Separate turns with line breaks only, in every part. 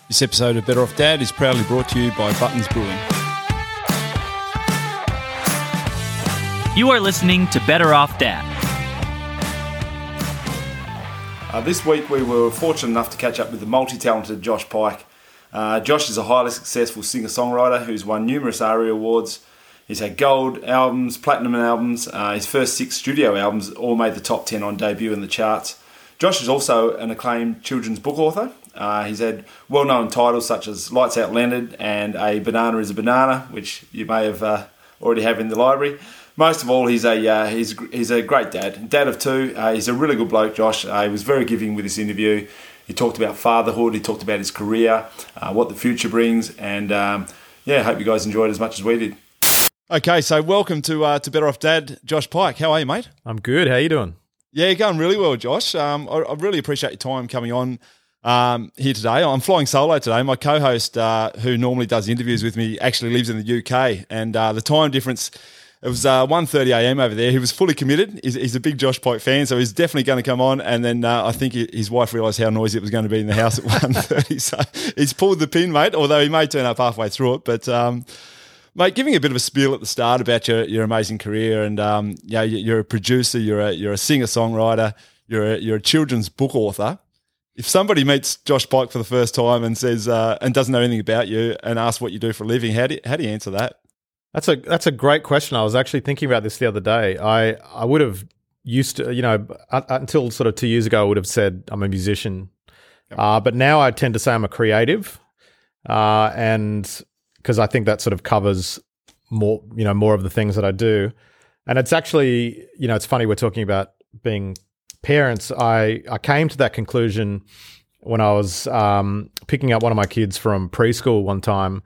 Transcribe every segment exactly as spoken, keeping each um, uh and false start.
This episode of Better Off Dad is proudly brought to you by Buttons Brewing.
You are listening to Better Off Dad.
Uh, this week we were fortunate enough to catch up with the multi-talented Josh Pike. Uh, Josh is a highly successful singer-songwriter who's won numerous ARIA awards. He's had gold albums, platinum albums. Uh, his first six studio albums all made the top ten on debut in the charts. Josh is also an acclaimed children's book author. Uh, he's had well-known titles such as Lights Out Leonard and A Banana is a Banana, which you may have uh, already have in the library. Most of all, he's a uh, he's he's a great dad, dad of two. Uh, he's a really good bloke, Josh. Uh, he was very giving with this interview. He talked about fatherhood. He talked about his career, uh, what the future brings, and um, yeah, I hope you guys enjoyed it as much as we did.
Okay, so welcome to uh, to Better Off Dad, Josh Pike. How are you, mate?
I'm good. How you doing?
Yeah, going really well, Josh. Um, I, I really appreciate your time coming on um, here today. I'm flying solo today. My co-host, uh, who normally does interviews with me, actually lives in the U K, and uh, the time difference, it was uh, one thirty a.m. over there. He was fully committed. He's, he's a big Josh Pike fan, so he's definitely going to come on. And then uh, I think his wife realised how noisy it was going to be in the house at one thirty, so he's pulled the pin, mate, although he may turn up halfway through it. But, um, mate, giving a bit of a spiel at the start about your, your amazing career, and um, yeah, you're a producer, you're a you're a singer-songwriter, you're a, you're a children's book author. If somebody meets Josh Pike for the first time and says uh, and doesn't know anything about you and asks what you do for a living, how do you, how do you answer that?
That's a that's a great question. I was actually thinking about this the other day. I, I would have used to, you know, uh, until sort of two years ago, I would have said I'm a musician. Yep. Uh, but now I tend to say I'm a creative, uh, and because I think that sort of covers more, you know, more of the things that I do. And it's actually, you know, it's funny we're talking about being parents. I, I came to that conclusion when I was um, picking up one of my kids from preschool one time.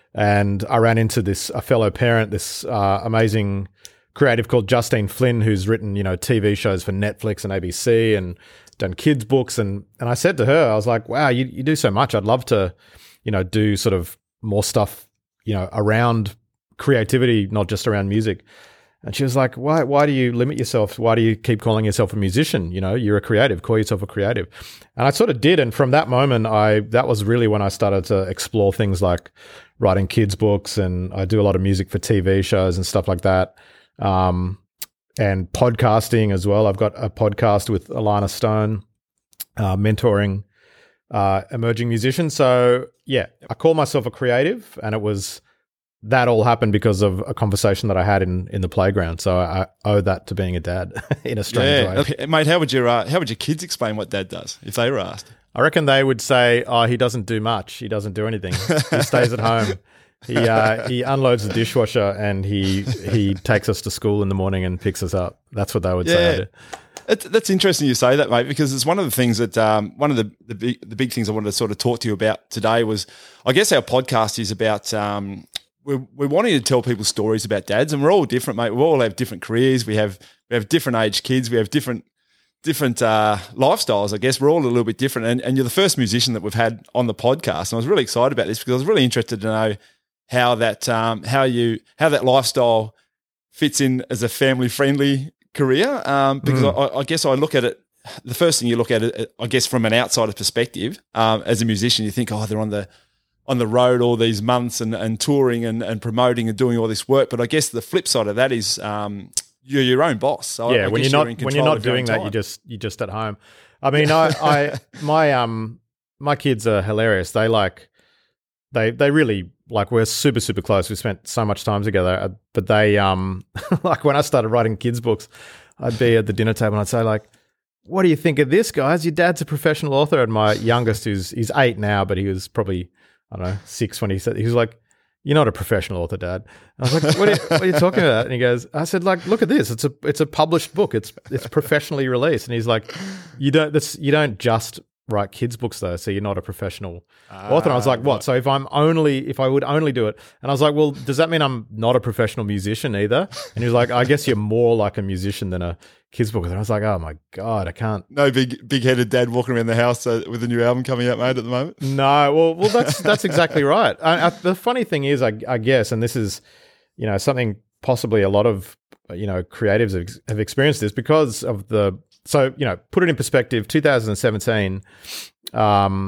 And I ran into this a fellow parent, this uh, amazing creative called Justine Flynn, who's written, you know, T V shows for Netflix and A B C and done kids books. And and I said to her, I was like, wow, you, you do so much. I'd love to, you know, do sort of more stuff, you know, around creativity, not just around music. And she was like, why why do you limit yourself? Why do you keep calling yourself a musician? You know, you're a creative, call yourself a creative. And I sort of did. And from that moment, I that was really when I started to explore things like writing kids books, and I do a lot of music for T V shows and stuff like that. Um, and podcasting as well. I've got a podcast with Alana Stone, uh, mentoring uh, emerging musicians. So yeah, I call myself a creative, and it was that all happened because of a conversation that I had in, in the playground. So I owe that to being a dad in a strange
yeah.
way.
Okay. Mate, how would your uh, how would your kids explain what Dad does if they were asked?
I reckon they would say, "Oh, he doesn't do much. He doesn't do anything. He stays at home. He uh, he unloads the dishwasher, and he he takes us to school in the morning and picks us up." That's what they would
yeah.
say.
It, that's interesting you say that, mate, because it's one of the things that um, one of the the big, the big things I wanted to sort of talk to you about today was, I guess our podcast is about. Um, We're, we're wanting to tell people stories about dads, and we're all different, mate. We all have different careers. We have we have different age kids. We have different different uh, lifestyles. I guess we're all a little bit different. And, and you're the first musician that we've had on the podcast, and I was really excited about this because I was really interested to know how that um, how you how that lifestyle fits in as a family friendly career. Um, because mm. I, I guess I look at it. The first thing you look at it, I guess, from an outsider perspective, um, as a musician, you think, oh, they're on the on the road all these months and, and touring and, and promoting and doing all this work. But I guess the flip side of that is um, you're your own boss. So
yeah,
I, I
when you're not
you're
when you're not doing that, you just you're just at home. I mean, I, I my um my kids are hilarious. They like they they really like we're super super close. We spent so much time together. But they um like when I started writing kids books, I'd be at the dinner table and I'd say like, "What do you think of this, guys? Your dad's a professional author." And my youngest, who's he's eight now, but he was probably I don't know, six when he said, he was like, "You're not a professional author, Dad." And I was like, what are, you, what are you talking about? And he goes, I said, like, look at this. It's a, it's a published book. It's, it's professionally released. And he's like, you don't, that's, you don't just write kids books though. So you're not a professional uh, author. And I was like, what? what? So if I'm only, if I would only do it. And I was like, well, does that mean I'm not a professional musician either? And he was like, I guess you're more like a musician than a kids book. And I was like, oh my God, I can't.
No big, big headed dad walking around the house uh, with a new album coming out, mate, at the moment.
No, well, well, that's, that's exactly right. I, I, the funny thing is, I, I guess, and this is, you know, something possibly a lot of, you know, creatives have, have experienced this because of the, so, you know, put it in perspective, two thousand seventeen, um,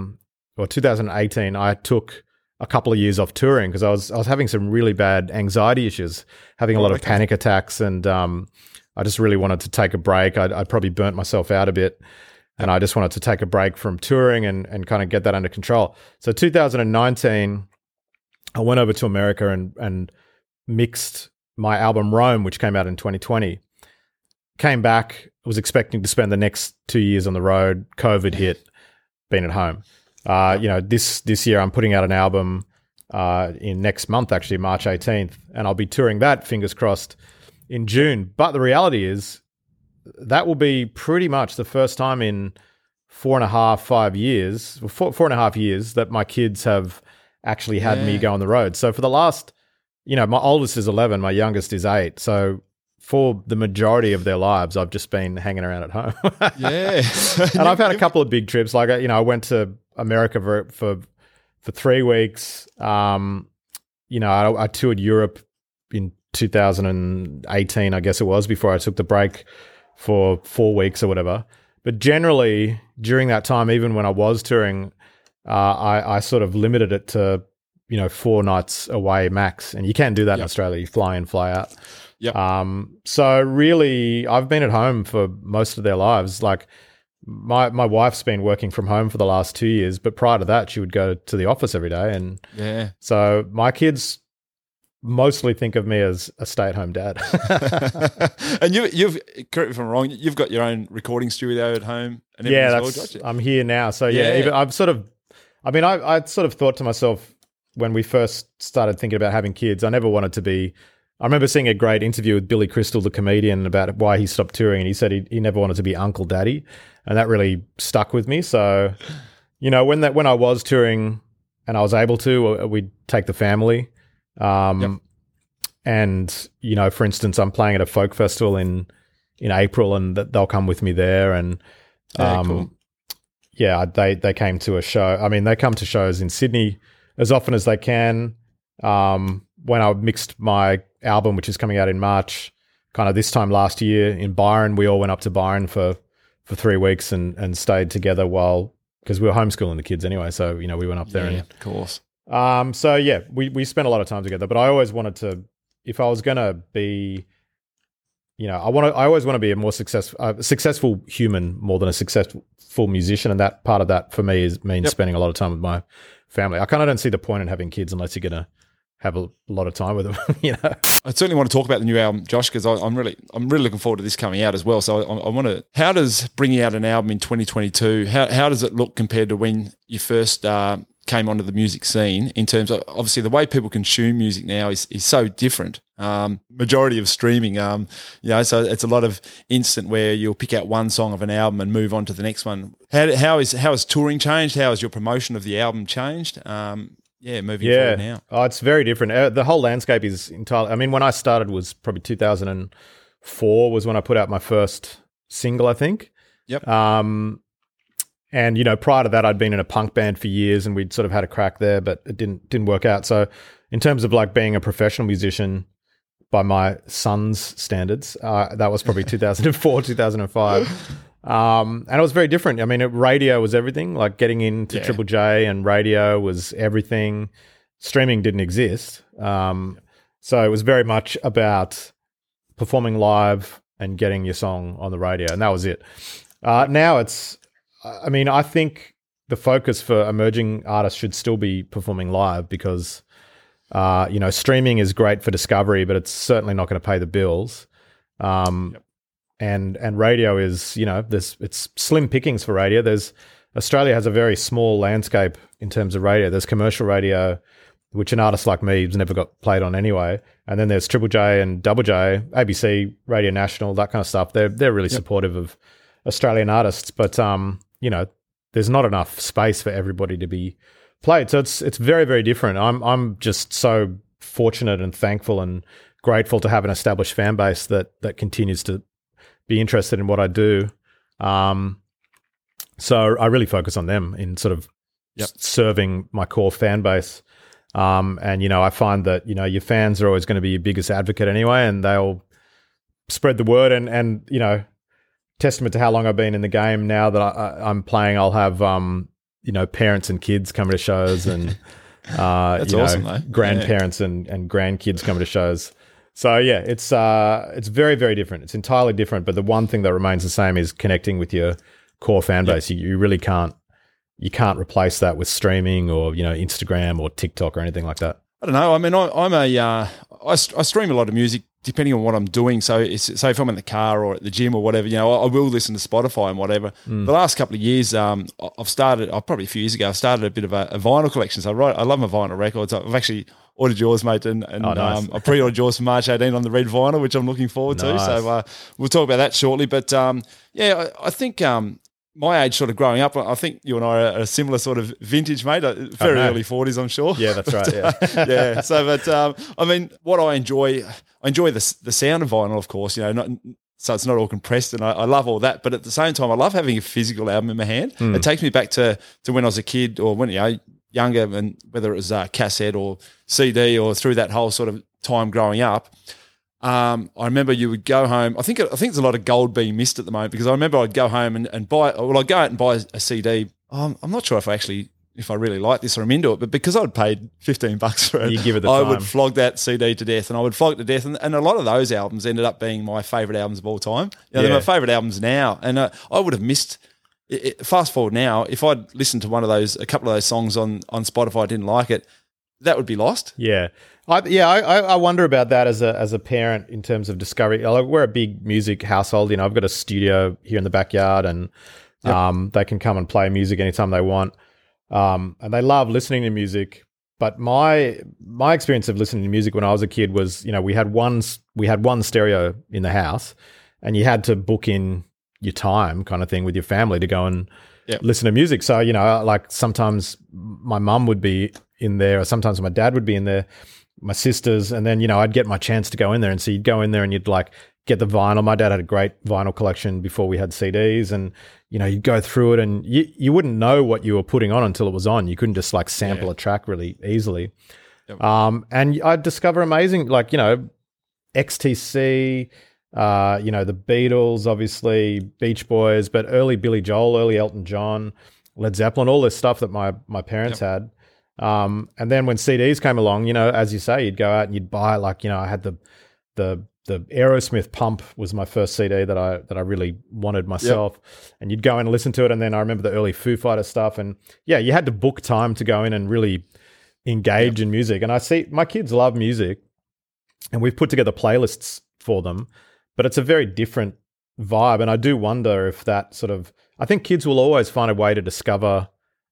or two thousand eighteen, I took a couple of years off touring because I was I was having some really bad anxiety issues, having a
Oh,
lot of
okay.
panic attacks, and um, I just really wanted to take a break. I I probably burnt myself out a bit, and I just wanted to take a break from touring and and kind of get that under control. So two thousand nineteen, I went over to America and and mixed my album Rome, which came out in twenty twenty. Came back, was expecting to spend the next two years on the road. COVID hit, been at home. Uh, you know, this this year I'm putting out an album uh, in next month, actually March eighteenth, and I'll be touring that, fingers crossed, in June. But the reality is that will be pretty much the first time in four and a half, five years, four, four and a half years that my kids have actually had
Yeah.
me go on the road. So for the last, you know, my oldest is eleven, my youngest is eight. So for the majority of their lives, I've just been hanging around at home.
Yeah.
And I've had a couple of big trips. Like, you know, I went to America for for, for three weeks. Um, you know, I, I toured Europe in two thousand eighteen, I guess it was, before I took the break for four weeks or whatever. But generally, during that time, even when I was touring, uh, I, I sort of limited it to, you know, four nights away max. And you can't do that in
Yep.
Australia. You fly in, fly out.
Yep.
Um, so really, I've been at home for most of their lives. Like my my wife's been working from home for the last two years, but prior to that, she would go to the office every day. And
Yeah.
so my kids mostly think of me as a stay-at-home dad.
And you, you've, correct me if I'm wrong, you've got your own recording studio at home and everything
Yeah,
as well,
that's,
Josh?
I'm here now. So yeah,
Yeah.
even, I've sort of, I mean, I I sort of thought to myself when we first started thinking about having kids, I never wanted to be. I remember seeing a great interview with Billy Crystal, the comedian, about why he stopped touring, and he said he, he never wanted to be Uncle Daddy, and that really stuck with me. So, you know, when that when I was touring and I was able to, we'd take the family. Um,
Yep.
And you know, for instance, I'm playing at a folk festival in in April, and th- they'll come with me there. And
Yeah,
um,
cool.
yeah, they they came to a show. I mean, they come to shows in Sydney as often as they can. Um, when I mixed my album, which is coming out in March, kind of this time last year in Byron, we all went up to Byron for for three weeks and and stayed together while because we were homeschooling the kids anyway. So you know, we went up there
Yeah,
and
of course.
um, so yeah, we, we spent a lot of time together, but I always wanted to, if I was going to be, you know, I want to, I always want to be a more successful, uh, successful human more than a successful musician. And that part of that for me is means
Yep.
spending a lot of time with my family. I kind of don't see the point in having kids unless you're going to have a lot of time with them, you know?
I certainly want to talk about the new album, Josh, because I'm really, I'm really looking forward to this coming out as well. So I, I want to. How does bringing out an album in twenty twenty-two? How how does it look compared to when you first uh, came onto the music scene? In terms of obviously the way people consume music now is is so different. Um, majority of streaming, um, you know, so it's a lot of instant where you'll pick out one song of an album and move on to the next one. How how is how has touring changed? How has your promotion of the album changed? Um, Yeah, moving
Yeah,
forward now.
oh, it's very different. Uh, the whole landscape is entirely. I mean, when I started was probably two thousand four was when I put out my first single, I think.
Yep.
Um, and you know, prior to that, I'd been in a punk band for years, and we'd sort of had a crack there, but it didn't didn't work out. So, in terms of like being a professional musician by my son's standards, uh, that was probably two thousand four, two thousand five. Um, and it was very different. I mean, it, radio was everything. Like getting into
Yeah.
Triple J and radio was everything. Streaming didn't exist. Um, so it was very much about performing live and getting your song on the radio, and that was it. Uh, now it's, I mean, I think the focus for emerging artists should still be performing live because, uh, you know, streaming is great for discovery, but it's certainly not going to pay the bills. Um,
Yep.
And and radio is, you know, there's it's slim pickings for radio. There's Australia has a very small landscape in terms of radio. There's commercial radio, which an artist like me has never got played on anyway. And then there's Triple J and Double J, A B C, Radio National, that kind of stuff. They're they're really supportive of Australian artists, but um, you know, there's not enough space for everybody to be played. So it's it's very very different. I'm I'm just so fortunate and thankful and grateful to have an established fan base that that continues to be interested in what I do. Um, so I really focus on them in sort of
Yep.
s- serving my core fan base. Um, and, you know, I find that, you know, your fans are always going to be your biggest advocate anyway, and they'll spread the word. And, and you know, testament to how long I've been in the game now that I, I, I'm playing, I'll have, um, you know, parents and kids coming to shows, and uh,
That's
you know,
awesome, though.
grandparents and, and grandkids coming to shows. So yeah, it's uh, it's very, very different. It's entirely different. But the one thing that remains the same is connecting with your core fan base. You, you really can't you can't replace that with streaming or, you know, Instagram or TikTok or anything like that.
I don't know. I mean, I, I'm a uh, I, st- I stream a lot of music depending on what I'm doing. So, it's, so if I'm in the car or at the gym or whatever, you know, I, I will listen to Spotify and whatever. Mm. The last couple of years, um, I've started. I probably a few years ago, I started a bit of a, a vinyl collection. So I write. I love my vinyl records. I've actually ordered yours, mate, and, and
oh, nice.
um, I pre-ordered yours for March eighteenth on the red vinyl, which I'm looking forward nice. to. So uh, we'll talk about that shortly. But um, yeah, I, I think. Um, My age, sort of growing up, I think you and I are a similar sort of vintage, mate. Very oh, no. early forties, I'm sure.
Yeah, that's right. Yeah,
yeah. So, but um, I mean, what I enjoy, I enjoy the the sound of vinyl, of course. You know, not, so it's not all compressed, and I, I love all that. But at the same time, I love having a physical album in my hand. Mm. It takes me back to to when I was a kid, or when you know younger, and whether it was uh, cassette or C D, or through that whole sort of time growing up. Um, I remember you would go home. I think I think there's a lot of gold being missed at the moment, because I remember I'd go home and, and buy. Well, I'd go out and buy a C D. Um, I'm not sure if I actually if I really like this or I'm into it, but because I'd paid fifteen bucks for it,
you give it the
I
time.
would flog that C D to death, and I would flog it to death. And, and a lot of those albums ended up being my favourite albums of all time. You know,
yeah.
They're my favourite albums now, and uh, I would have missed. It, it, fast forward now, if I'd listened to one of those, a couple of those songs on on Spotify, I didn't like it, that would be lost.
Yeah. I, yeah, I, I wonder about that as a as a parent in terms of discovery. Like, we're a big music household. You know, I've got a studio here in the backyard, and yep. um, they can come and play music anytime they want, um, and they love listening to music. But my my experience of listening to music when I was a kid was, you know, we had one we had one stereo in the house, and you had to book in your time, kind of thing, with your family to go and yep. listen to music. So, you know, like sometimes my mum would be in there, or sometimes my dad would be in there, my sisters, and then, you know, I'd get my chance to go in there. And so you'd go in there and you'd like get the vinyl. My dad had a great vinyl collection before we had C Ds, and, you know, you'd go through it, and you, you wouldn't know what you were putting on until it was on. You couldn't just like sample yeah. a track really easily. Yep. Um, and I'd discover amazing, like, you know, X T C, uh, you know, the Beatles, obviously, Beach Boys, but early Billy Joel, early Elton John, Led Zeppelin, all this stuff that my, my parents yep. had. Um, and then when C Ds came along, you know, as you say, you'd go out and you'd buy, like, you know, I had the, the, the Aerosmith Pump was my first C D that I, that I really wanted myself, yep. and you'd go in and listen to it. And then I remember the early Foo Fighters stuff, and yeah, you had to book time to go in and really engage yep. in music. And I see my kids love music, and we've put together playlists for them, but it's a very different vibe. And I do wonder if that sort of, I think kids will always find a way to discover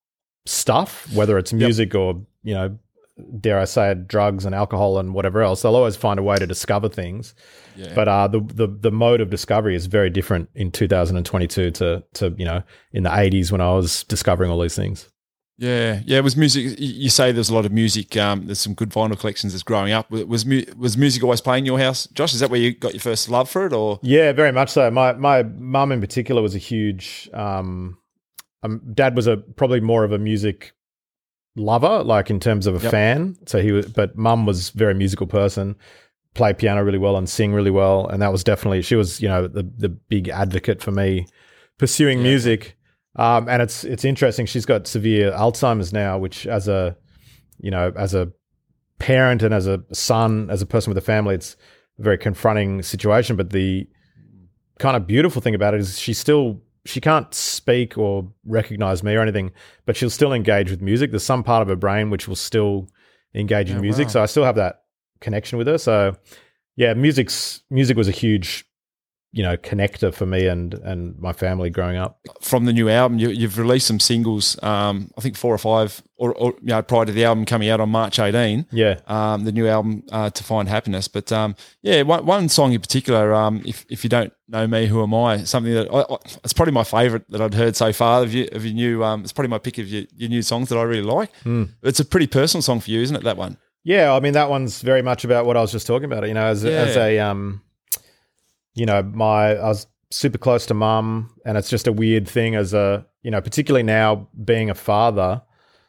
stuff, whether it's music yep. or, you know, dare I say it, drugs and alcohol and whatever else. They'll always find a way to discover things. Yeah. But uh, the, the the mode of discovery is very different in two thousand twenty-two to, to, you know, in the eighties when I was discovering all these things.
Yeah, yeah. It was music. You say there's a lot of music. Um, there's some good vinyl collections that's growing up. Was was music always playing in your house, Josh? Is that where you got your first love for it, or?
Yeah, very much so. My my mum in particular was a huge. Um, um, Dad was a probably more of a music lover, like in terms of a yep. fan. So he was, but mum was a very musical person. Play piano really well and sing really well, and that was definitely, she was, you know, the the big advocate for me pursuing yeah. music. Um, and it's it's interesting. She's got severe Alzheimer's now, which as a, you know, as a parent and as a son, as a person with a family, it's a very confronting situation. But the kind of beautiful thing about it is she still, she can't speak or recognize me or anything, but she'll still engage with music. There's some part of her brain which will still engage in oh, music. Wow. So I still have that connection with her. So yeah, music's music was a huge, you know, connector for me and and my family growing up.
From the new album, you, you've released some singles, um, I think four or five, or, or you know, prior to the album coming out on March eighteenth. Yeah, um, the new album, uh, To Find Happiness. But um, yeah, one, one song in particular, um, if if you don't know me, who am I? Something that I, I, it's probably my favourite that I'd heard so far of you of your new. Um, it's probably my pick of your, your new songs that I really like. Mm. It's a pretty personal song for you, isn't it? That one.
Yeah, I mean that one's very much about what I was just talking about. You know, as yeah. as a um. You know, my I was super close to mum, and it's just a weird thing as a, you know, particularly now being a father,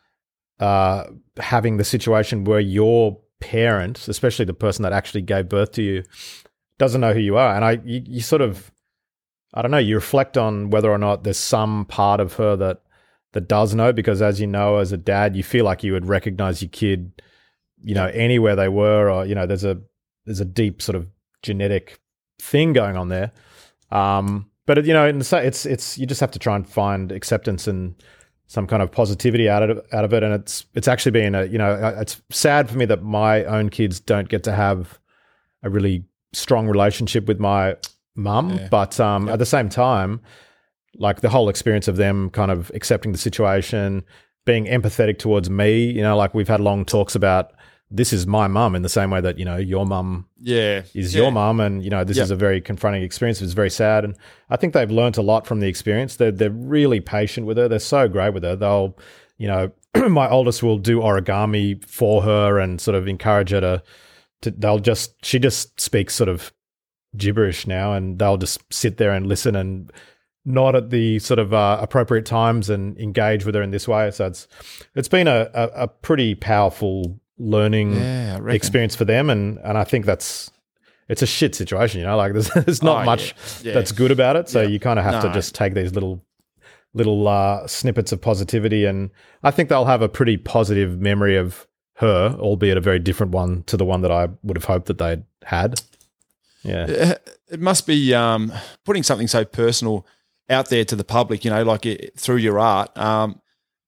uh, having the situation where your parent, especially the person that actually gave birth to you, doesn't know who you are. And I, you, you sort of, I don't know, you reflect on whether or not there's some part of her that that does know, because as you know, as a dad, you feel like you would recognize your kid, you know, anywhere they were, or, you know, there's a there's a deep sort of genetic thing going on there. Um, but, you know, in the, it's it's you just have to try and find acceptance and some kind of positivity out of out of it. And it's it's actually been a, you know, it's sad for me that my own kids don't get to have a really strong relationship with my mum. Yeah. But um, yep. at the same time, like the whole experience of them kind of accepting the situation, being empathetic towards me, you know, like we've had long talks about, this is my mum, in the same way that, you know, your mum
yeah.
is
yeah.
your mum. And, you know, this yep. is a very confronting experience. It's very sad. And I think they've learnt a lot from the experience. They're, they're really patient with her. They're so great with her. They'll, you know, my oldest will do origami for her and sort of encourage her to, to, they'll just, she just speaks sort of gibberish now, and they'll just sit there and listen and nod at the sort of uh, appropriate times and engage with her in this way. So it's, it's been a, a, a pretty powerful learning
yeah,
experience for them, and and I think that's it's a shit situation, you know, like there's there's not
oh,
much
yeah. Yeah.
that's good about it, so
yeah.
you kind of have
no.
to just take these little little uh, snippets of positivity, and I think they'll have a pretty positive memory of her, albeit a very different one to the one that I would have hoped that they'd had. Yeah,
it must be um, putting something so personal out there to the public, you know, like it, through your art. Um,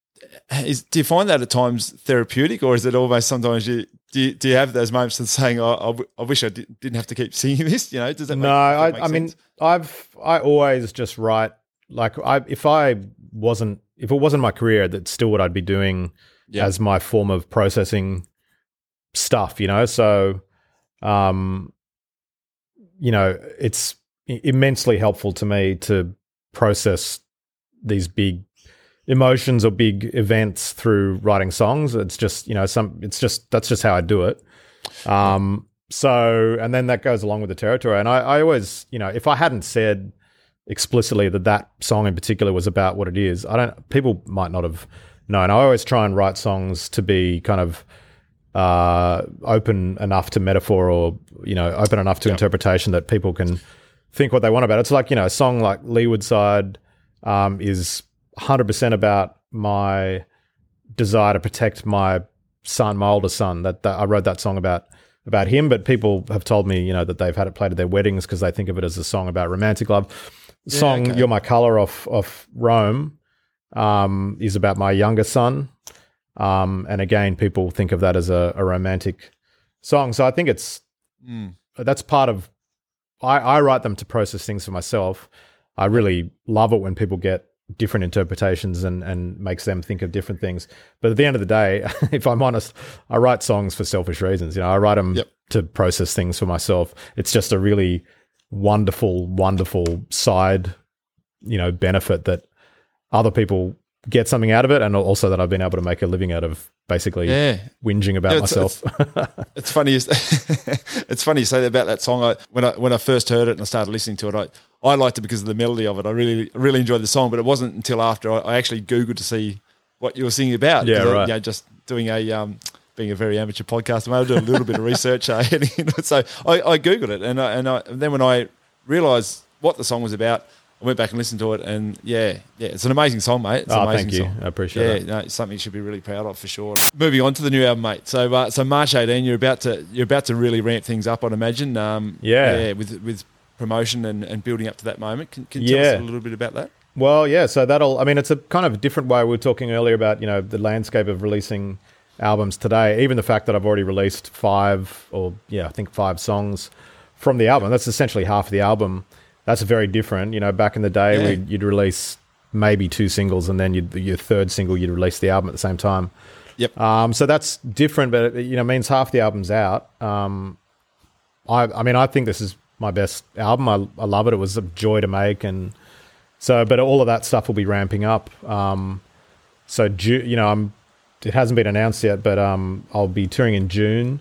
Is, do you find that at times therapeutic, or is it almost sometimes you do you, do you have those moments of saying, oh, I, w- I wish I did, didn't have to keep singing this? You know, does that
no?
make,
I,
make
I mean, I've I always just write like I if I wasn't if it wasn't my career, that's still what I'd be doing yeah. as my form of processing stuff. You know, so um, you know, it's immensely helpful to me to process these big emotions or big events through writing songs. It's just, you know, some, it's just, that's just how I do it. Um, so, and then that goes along with the territory. And I, I always, you know, if I hadn't said explicitly that that song in particular was about what it is, I don't, people might not have known. I always try and write songs to be kind of uh, open enough to metaphor, or, you know, open enough to yeah. interpretation that people can think what they want about it. It's like, you know, a song like Leeward Side um, is one hundred percent about my desire to protect my son, my older son. That, that I wrote that song about about him, but people have told me, you know, that they've had it played at their weddings because they think of it as a song about romantic love. The
yeah,
song
okay.
"You're My Color" off off Rome um, is about my younger son, um, and again, people think of that as a, a romantic song. So I think it's
mm.
that's part of. I, I write them to process things for myself. I really love it when people get different interpretations and, and makes them think of different things. But at the end of the day, if I'm honest, I write songs for selfish reasons. You know, I write them
yep.
to process things for myself. It's just a really wonderful, wonderful side, you know, benefit that other people get something out of it, and also that I've been able to make a living out of basically
yeah.
whinging about
yeah, it's,
myself.
It's, it's funny. It's funny you say that about that song. I, when I when I first heard it and I started listening to it, I I liked it because of the melody of it. I really really enjoyed the song, but it wasn't until after I, I actually Googled to see what you were singing about.
Yeah, right.
I, you know, just doing a um, being a very amateur podcast, I'm able to do a little bit of research. Uh, so I, I Googled it, and I, and, I, and then when I realised what the song was about, I went back and listened to it, and yeah, yeah, it's an amazing song, mate. It's an
oh,
amazing
thank you.
song.
I appreciate
yeah,
it.
Yeah, no, it's something you should be really proud of for sure. Moving on to the new album, mate. So, uh, so March eighteenth, you're about to you're about to really ramp things up, I'd imagine. Um,
yeah,
yeah, with with promotion and, and building up to that moment. Can, can you tell
yeah.
us a little bit about that?
Well, yeah. So that'll. I mean, it's a kind of a different way. We were talking earlier about, you know, the landscape of releasing albums today. Even the fact that I've already released five, or yeah, I think five songs from the album. That's essentially half of the album. That's very different. You know, back in the day,
Yeah.
we'd, you'd release maybe two singles, and then you'd, your third single, you'd release the album at the same time.
Yep.
Um, so that's different, but it, you know, means half the album's out. Um, I, I mean, I think this is my best album. I, I love it. It was a joy to make, and so, but all of that stuff will be ramping up. Um, so, Ju- you know, I'm. It hasn't been announced yet, but um, I'll be touring in June.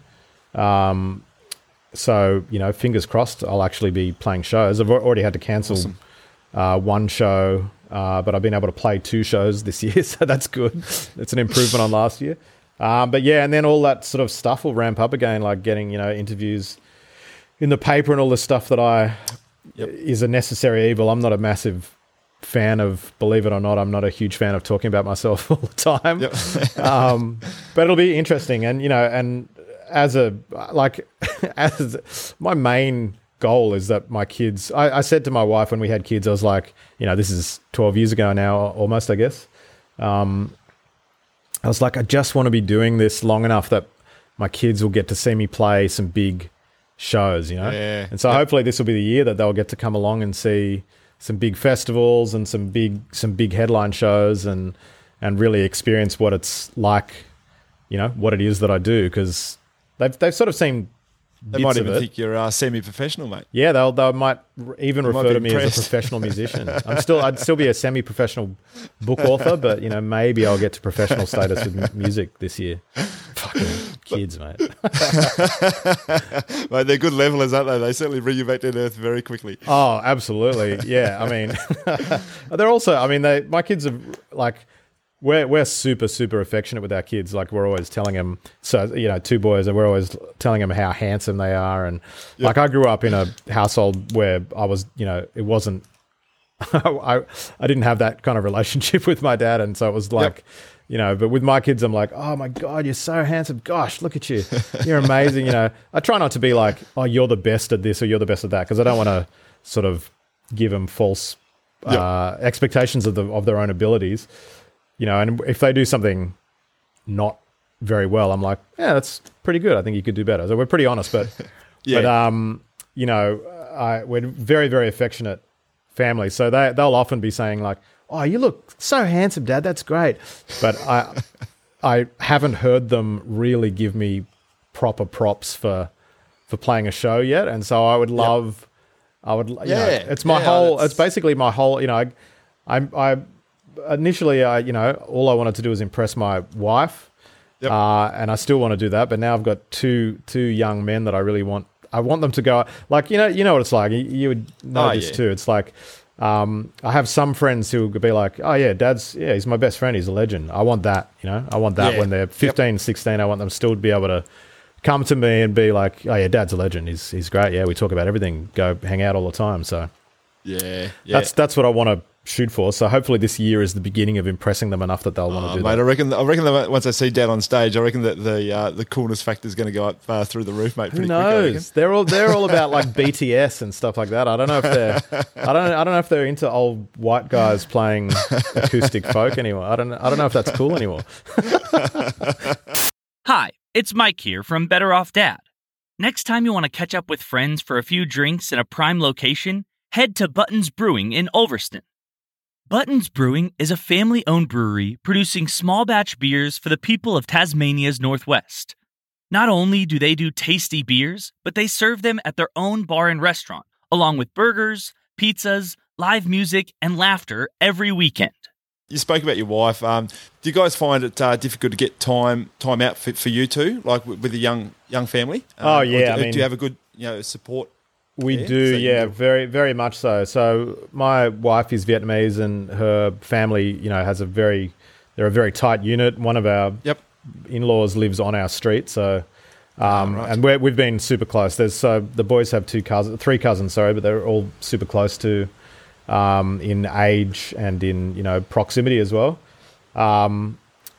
Um, so, you know, fingers crossed, I'll actually be playing shows. I've already had to cancel
Awesome.
uh, one show, uh, but I've been able to play two shows this year, so that's good. It's an improvement on last year. Um, but yeah, and then all that sort of stuff will ramp up again, like getting, you know, interviews in the paper and all the stuff that I
Yep.
is a necessary evil. I'm not a massive fan of, believe it or not, I'm not a huge fan of talking about myself all the time.
Yep.
um, but it'll be interesting. And, you know, and as a, like, as my main goal is that my kids, I, I said to my wife when we had kids, I was like, you know, this is twelve years ago now, almost, I guess. Um, I was like, I just want to be doing this long enough that my kids will get to see me play some big shows, you know?
Yeah.
And so
Yep.
hopefully this will be the year that they'll get to come along and see some big festivals and some big some big headline shows and and really experience what it's like, you know, what it is that I do, because they've they've sort of seen
They
bits
might
of
even
it.
think you're uh, semi-professional, mate.
Yeah, they'll they might r- even
They might
refer
be
to me as a
impressed.
professional musician. I'm still I'd still be a semi-professional book author, but you know, maybe I'll get to professional status with m- music this year. Fucking kids, mate.
Mate, they're good levelers, aren't they? They certainly bring you back to earth very quickly.
Oh, absolutely. Yeah. I mean, they're also, I mean, they, my kids are like, we're, we're super, super affectionate with our kids. Like we're always telling them, so, you know, two boys, and we're always telling them how handsome they are. And
Yep.
like, I grew up in a household where I was, you know, it wasn't, I, I didn't have that kind of relationship with my dad. And so it was like,
Yep.
you know, but with my kids, I'm like, oh my God, you're so handsome. Gosh, look at you. You're amazing. You know, I try not to be like, oh, you're the best at this or you're the best at that, because I don't want to sort of give them false uh, expectations of the of their own abilities. You know, and if they do something not very well, I'm like, yeah, that's pretty good. I think you could do better. So we're pretty honest, but
Yeah.
but um, you know, I, we're very, very affectionate family. So they they'll often be saying like, oh, you look so handsome, Dad. That's great. But I I haven't heard them really give me proper props for for playing a show yet. And so I would love, I would, you know,
Yeah.
it's my
Yeah,
whole,
that's-
it's basically my whole, you know, I, I, I initially, I, you know, all I wanted to do was impress my wife.
Yep.
Uh, and I still want to do that. But now I've got two, two young men that I really want, I want them to go, like, you know, you know what it's like. You, you would know
Oh,
this
yeah.
too. It's like, um, I have some friends who would be like, oh yeah, Dad's, yeah, he's my best friend. He's a legend. I want that, you know, I want that
Yeah.
when they're fifteen, sixteen, I want them still to be able to come to me and be like, oh yeah, Dad's a legend. He's, he's great. Yeah. We talk about everything, go hang out all the time. So
Yeah. Yeah.
that's, that's what I want to shoot for. So hopefully this year is the beginning of impressing them enough that they'll want
Oh,
to do
mate,
that.
I reckon. I reckon that once I see Dad on stage, I reckon that the uh, the coolness factor is going to go up uh, through the roof, mate.
Who
Pretty quick, I reckon.
knows? They're all they're all about like B T S and stuff like that. I don't know if they're I don't I don't know if they're into old white guys playing acoustic folk anymore. I don't I don't know if that's cool anymore.
Hi, it's Mike here from Better Off Dad. Next time you want to catch up with friends for a few drinks in a prime location, head to Buttons Brewing in Ulverston. Buttons Brewing is a family-owned brewery producing small batch beers for the people of Tasmania's Northwest. Not only do they do tasty beers, but they serve them at their own bar and restaurant, along with burgers, pizzas, live music, and laughter every weekend.
You spoke about your wife. Um, do you guys find it uh, difficult to get time time out for, for you two, like with, with a young young family? Um,
Oh,
or
yeah,
Do,
I mean-
do you have a good you know support?
We
Yeah,
do,
so you
yeah,
do-
very, very much so. So my wife is Vietnamese, and her family, you know, has a very, they're a very tight unit. One of our
Yep.
in-laws lives on our street, so, um,
right.
and we're, we've been super close. There's so the boys have two cousins, three cousins, sorry, but they're all super close to, um, in age and in you know proximity as well. Um,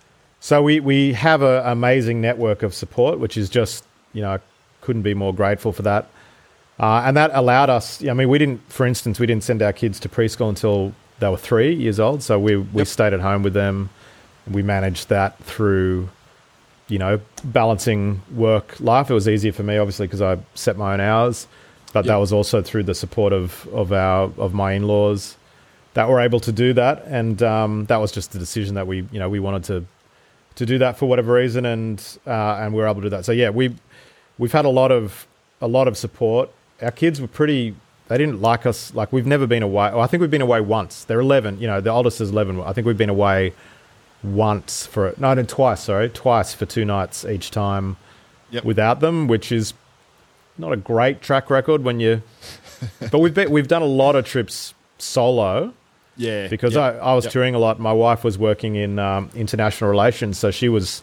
so we we have an amazing network of support, which is just you know couldn't be more grateful for that. Uh, and that allowed us, I mean, we didn't, for instance, we didn't send our kids to preschool until they were three years old. So we, we
Yep.
stayed at home with them. We managed that through, you know, balancing work life. It was easier for me, obviously, because I set my own hours. But that
Yep.
was also through the support of, of our of my in-laws that were able to do that. And um, that was just the decision that we, you know, we wanted to to do that for whatever reason. And uh, and we were able to do that. So, yeah, we, we've had a lot of a lot of support. Our kids were pretty, they didn't like us. Like we've never been away. Well, I think we've been away once. They're eleven, you know, the oldest is eleven. I think we've been away once for, no, no, twice, sorry, twice for two nights each time
Yep.
without them, which is not a great track record when you, but we've been, we've done a lot of trips solo
Yeah.
because
Yep.
I, I was
Yep.
touring a lot. My wife was working in um, international relations, so she was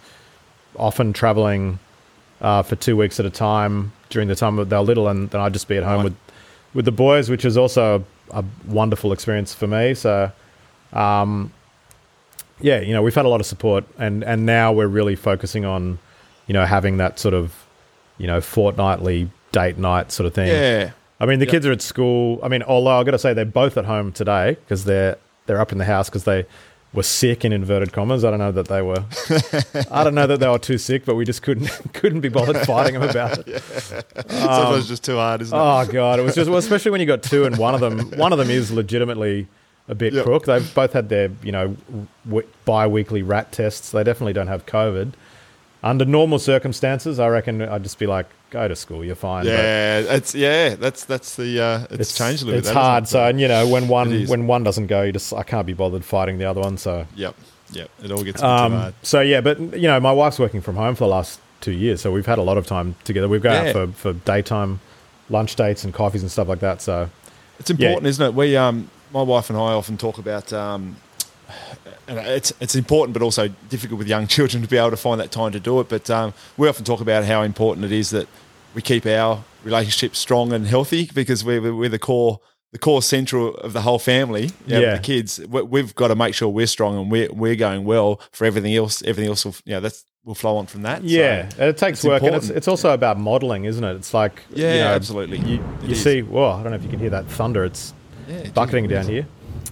often traveling uh, for two weeks at a time during the time that they were little, and then I'd just be at home
Right.
with, with the boys, which is also a wonderful experience for me. So, um, yeah, you know, we've had a lot of support, and, and now we're really focusing on, you know, having that sort of, you know, fortnightly date night sort of thing.
Yeah.
I mean, the
Yep.
kids are at school. I mean, although I've got to say they're both at home today because they're they're up in the house because they were sick, in inverted commas. I don't know that they were. I don't know that they were too sick, but we just couldn't couldn't be bothered fighting them about it.
Yeah. Sometimes it's just too hard, isn't it?
Oh god, it was just well, especially when you got two, and one of them one of them is legitimately a bit
Yep.
crook. They've both had their you know w- bi-weekly rat tests. They definitely don't have COVID. Under normal circumstances, I reckon I'd just be like, go to school, you're fine. But
Yeah, it's yeah. That's that's the uh, it's, changed a little
it's
bit.
hard.
That,
So, and you know, when
It
one
is.
when one doesn't go, you just I can't be bothered fighting the other one. So,
Yep, yep. It all gets a bit too
um,
hard.
so yeah, but you know, my wife's working from home for the last two years, so we've had a lot of time together. We've gone
Yeah.
out for, for daytime lunch dates and coffees and stuff like that. So,
It's important, isn't it? We, um, my wife and I often talk about, um, and it's it's important, but also difficult with young children to be able to find that time to do it. But um, we often talk about how important it is that we keep our relationship strong and healthy because we're we're the core the core central of the whole family. You know,
Yeah.
the kids. We- We've got to make sure we're strong and we're we're going well for everything else. Everything else will, you know, that's will flow on from that.
yeah,
So,
and it takes
it's
work, and
important.
it's, it's also about modelling, isn't it? It's like,
Yeah,
you know,
absolutely.
You,
It
you
is.
see, whoa, I don't know if you can hear that thunder. It's
yeah,
bucketing
geez,
down here.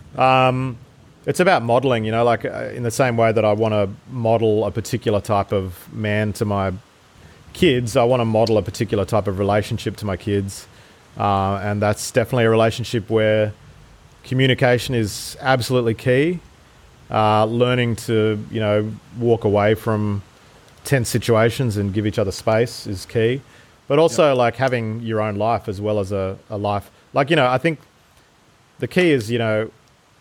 Um, it's about modelling, you know, like uh, in the same way that I want to model a particular type of man to my kids, I want to model a particular type of relationship to my kids. Uh, and that's definitely a relationship where communication is absolutely key. Uh, learning to, you know, walk away from tense situations and give each other space is key. But also, like, having your own life as well as a, a life. Like, you know, I think the key is, you know,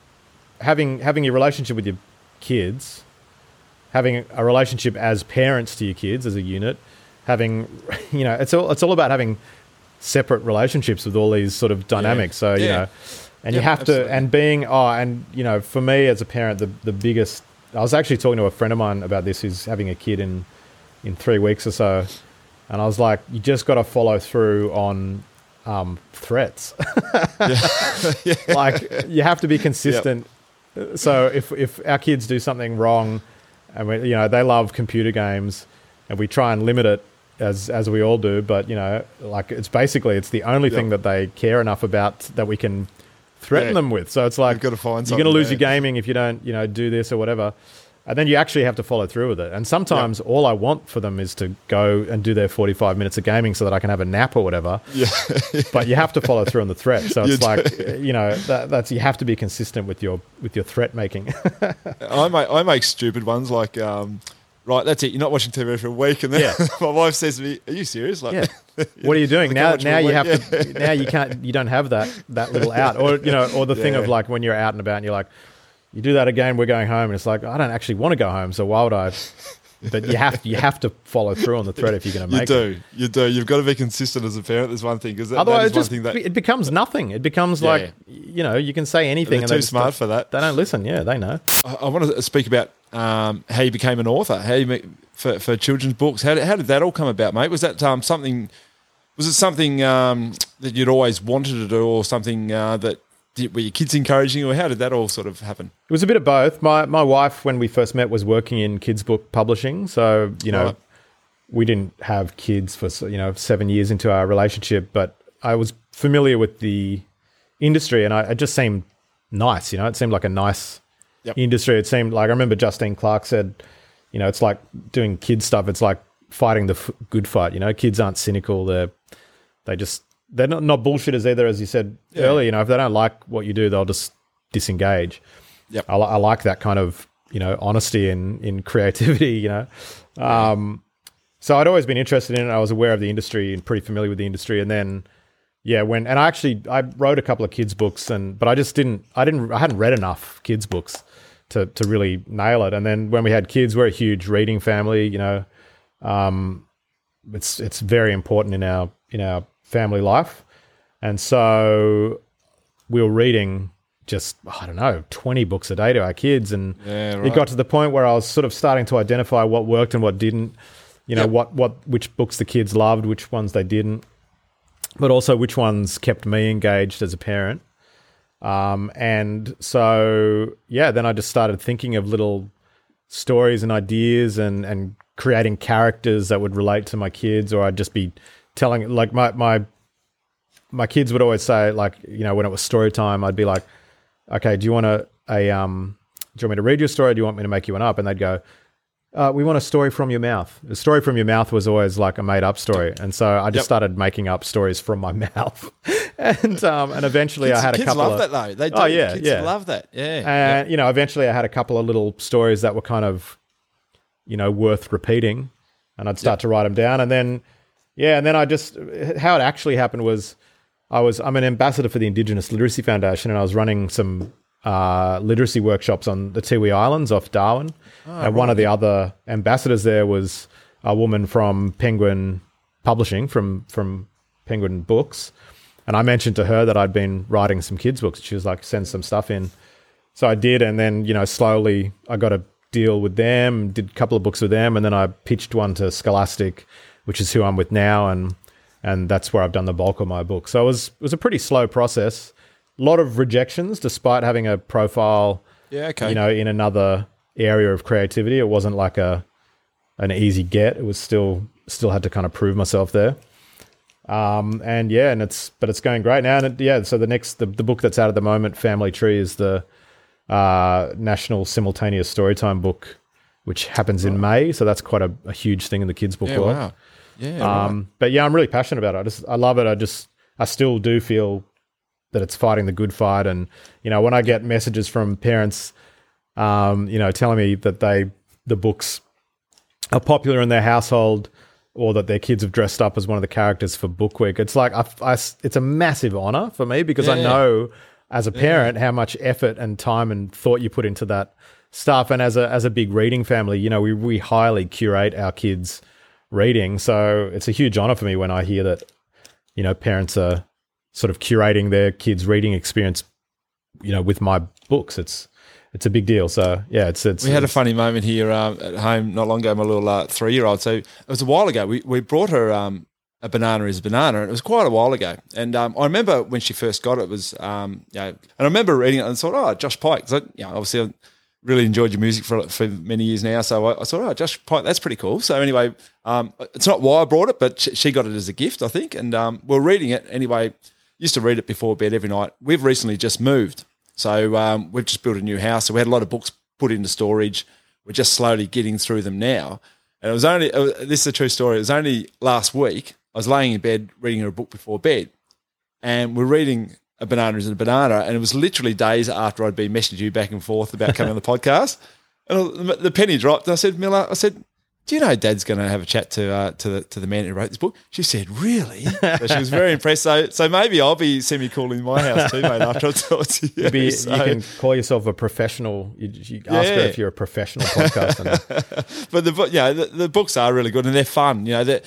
having having your relationship with your kids, having a relationship as parents to your kids as a unit, having, you know, it's all it's all about having separate relationships with all these sort of dynamics. So, you
Yeah.
know, and
Yeah,
you have
absolutely.
to, and being, oh, and, you know, for me as a parent, the, the biggest, I was actually talking to a friend of mine about this who's having a kid in, in three weeks or so. And I was like, you just got to follow through on um, threats. Like, you have to be consistent. So if, if our kids do something wrong, and we, you know, they love computer games, and we try and limit it as as we all do, but you know, like it's basically it's the only thing that they care enough about that we can threaten
Yeah.
them with. So it's like
You've got to find
you're going to
something
lose
there.
your gaming if you don't, you know, do this or whatever. And then you actually have to follow through with it. And sometimes all I want for them is to go and do their forty-five minutes of gaming so that I can have a nap or whatever.
Yeah.
But you have to follow through on the threat. So
You
it's
do.
like, you know, that, that's you have to be consistent with your with your threat making.
I make I make stupid ones like, um, right, that's it. You're not watching T V for a week, and then
Yeah.
my wife says to me, "Are you serious?" Like,
Yeah. What are you doing
Like,
now?
how much
Now
will
you
we-
have to. Now you can't. You don't have that that little out, or you know, or the thing of
Yeah.
like when you're out and about, and you're like, you do that again. We're going home, and it's like I don't actually want to go home. So why would I? But you have you have to follow through on the threat if you're going to
You
make
do,
it.
you do. You've got to be consistent as a parent. There's one thing because that,
Otherwise,
that
it
is one
just
thing that
it becomes nothing. It becomes
Yeah.
like you know, you can say anything,
they're
and
too
they just
smart
don't-
for that.
They don't listen. Yeah, they know.
I, I want to speak about um, how you became an author. How you ma- for for children's books. How did, how did that all come about, mate? Was that um, something? Was it something um, that you'd always wanted to do, or something uh, that did, were your kids encouraging, or how did that all sort of happen?
It was a bit of both. My my wife, when we first met, was working in kids' book publishing. So you know,
Right.
we didn't have kids for you know seven years into our relationship, but I was familiar with the industry, and I, it just seemed nice. You know, it seemed like a nice
Yep.
industry. It seemed like I remember Justine Clark said, you know, it's like doing kids stuff. It's like fighting the f- good fight. You know, kids aren't cynical. They're they just they're not, not bullshitters either, as you said
Yeah.
earlier. You know, if they don't like what you do, they'll just disengage.
Yep.
I, li- I like that kind of, you know, honesty and in creativity, you know. Um, so I'd always been interested in it. I was aware of the industry and pretty familiar with the industry. And then, yeah, when, and I actually, I wrote a couple of kids books and, but I just didn't, I didn't, I hadn't read enough kids books to, to really nail it. And then when we had kids, we're a huge reading family, you know, um, it's, it's very important in our, in our family life. And so we were reading just, I don't know, twenty books a day to our kids. And
Yeah,
it
right.
got to the point where I was sort of starting to identify what worked and what didn't, you know,
Yep.
what, what, which books the kids loved, which ones they didn't, but also which ones kept me engaged as a parent. Um, and so, yeah, then I just started thinking of little stories and ideas and, and creating characters that would relate to my kids, or I'd just be telling, like my, my, my kids would always say, like, you know, when it was story time, I'd be like, okay, do you want a, a, um, do you want me to read your story? Or do you want me to make you one up? And they'd go, Uh, we want a story from your mouth. The story from your mouth was always like a made-up story, and so I just
Yep.
started making up stories from my mouth, and um, and eventually
Kids,
I had a
kids
couple
love
of
that though. They do.
Oh, yeah,
kids
yeah.
love that. Yeah.
and you know, eventually I had a couple of little stories that were kind of, you know, worth repeating, and I'd start
Yep.
to write them down, and then yeah, and then I just how it actually happened was I was I'm an ambassador for the Indigenous Literacy Foundation, and I was running some uh, literacy workshops on the Tiwi Islands off Darwin.
Oh,
and one of the other ambassadors there was a woman from Penguin Publishing, from from Penguin Books. And I mentioned to her that I'd been writing some kids' books. She was like, send some stuff in. So I did. And then, you know, slowly I got a deal with them, did a couple of books with them. And then I pitched one to Scholastic, which is who I'm with now. And and that's where I've done the bulk of my book. So it was, it was a pretty slow process. A lot of rejections, despite having a profile,
Yeah. Okay.
you know, in another area of creativity. It wasn't like a an easy get. It was still still had to kind of prove myself there. Um, and yeah, and it's but it's going great now. And it, yeah, so the next the, the book that's out at the moment, Family Tree, is the uh, National Simultaneous Storytime book, which happens in May. So that's quite a, a huge thing in the kids' book
Yeah.
world.
Wow. Yeah. right.
Um, but yeah, I'm really passionate about it. I just I love it. I just I still do feel that it's fighting the good fight. And you know, when I get messages from parents, um, you know, telling me that they the books are popular in their household, or that their kids have dressed up as one of the characters for Book Week, it's like I, I, it's a massive honor for me, because I
Yeah.
know as a parent how much effort and time and thought you put into that stuff. And as a as a big reading family, you know, we we highly curate our kids' reading, so it's a huge honor for me when I hear that, you know, parents are sort of curating their kids' reading experience, you know, with my books. It's it's a big deal. So yeah, it's it's.
We had a
it's-
funny moment here um, at home not long ago. My little uh, three-year-old. So it was a while ago. We we brought her um, a banana is a banana, and it was quite a while ago. And um, I remember when she first got it, it was um, you know, and I remember reading it and thought, oh, Josh Pike. So you know, obviously I really enjoyed your music for for many years now. So I, I thought, oh, Josh Pike, that's pretty cool. So anyway, um, it's not why I brought it, but she, she got it as a gift, I think. And um, we we're reading it anyway. Used to read it before bed every night. We've recently just moved. So um, we've just built a new house. So we had a lot of books put into storage. We're just slowly getting through them now. And it was only, it was, this is a true story, it was only last week, I was laying in bed reading her a book before bed, and we're reading A Banana is a Banana, and it was literally days after I'd been messaging you back and forth about coming on the podcast. And the penny dropped, and I said, Miller, I said, do you know Dad's going to have a chat to uh, to the to the man who wrote this book? She said, really? So she was very impressed. So so maybe I'll be semi-cool in my house too, mate, after I talk to you.
Be,
So-
you can call yourself a professional. You, you ask her
Yeah.
if you're a professional podcaster.
But the book, yeah, the, the books are really good and they're fun. You know, that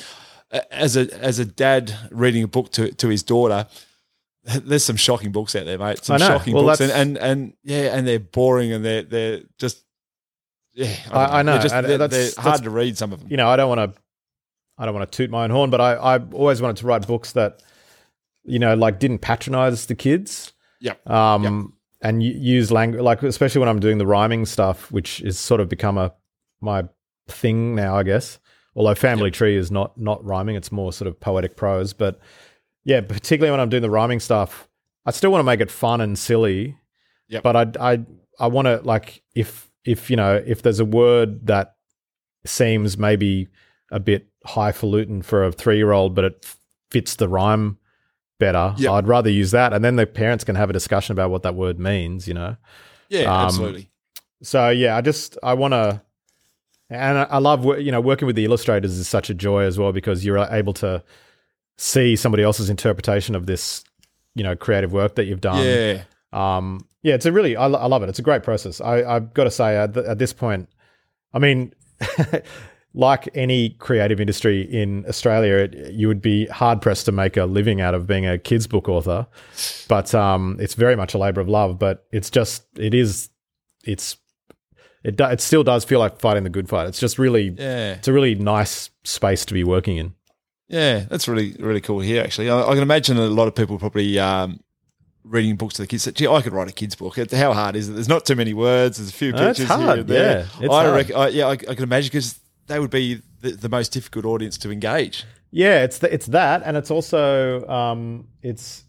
as a as a dad reading a book to to his daughter, there's some shocking books out there, mate. Some
I know.
shocking
Well,
books, and,
that's-
and and yeah, and they're boring and they're they're just yeah.
I-
don't
I know.
They're, just,
And
they're,
that's-
they're
that's-
hard to read. Some of them.
You know, I don't want to. I don't want to toot my own horn, but I I always wanted to write books that, you know, like didn't patronize the kids.
Yeah.
Um, and y- use language, like especially when I'm doing the rhyming stuff, which is sort of become a my thing now, I guess. Although Family
Yep.
Tree is not not rhyming, it's more sort of poetic prose. But yeah, particularly when I'm doing the rhyming stuff, I still want to make it fun and silly.
Yep.
But I I I want to, like, if if you know if there's a word that seems maybe a bit highfalutin for a three-year-old, but it fits the rhyme better,
Yep.
I'd rather use that, and then the parents can have a discussion about what that word means. You know.
Yeah,
Um,
absolutely.
So yeah, I just I want to, and I, I love wo- you know working with the illustrators is such a joy as well, because you're able to see somebody else's interpretation of this, you know, creative work that you've done.
Yeah.
Um, yeah, it's a really I, lo- I love it. It's a great process. I, I've got to say at, th- at this point, I mean, like any creative industry in Australia, it, you would be hard pressed to make a living out of being a kids book author. But um, it's very much a labor of love. But it's just it is it's it do, it still does feel like fighting the good fight. It's just really
Yeah.
it's a really nice space to be working in.
Yeah, that's really really cool here. Actually, I, I can imagine a lot of people probably um, reading books to the kids. Gee, I could write a kids book. How hard is it? There's not too many words. There's a few
No,
pictures
it's hard,
here and there.
yeah. It's
I
hard.
reckon, I, yeah, I, I can imagine because they would be the, the most difficult audience to engage.
Yeah, it's the, it's that, and it's also um, it's